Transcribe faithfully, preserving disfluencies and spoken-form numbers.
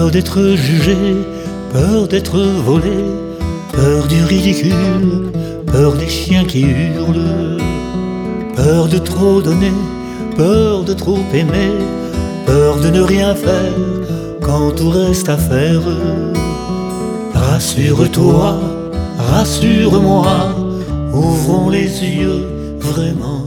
Peur d'être jugé, peur d'être volé, peur du ridicule, peur des chiens qui hurlent, peur de trop donner, peur de trop aimer, peur de ne rien faire quand tout reste à faire. Rassure-toi, rassure-moi, ouvrons les yeux vraiment.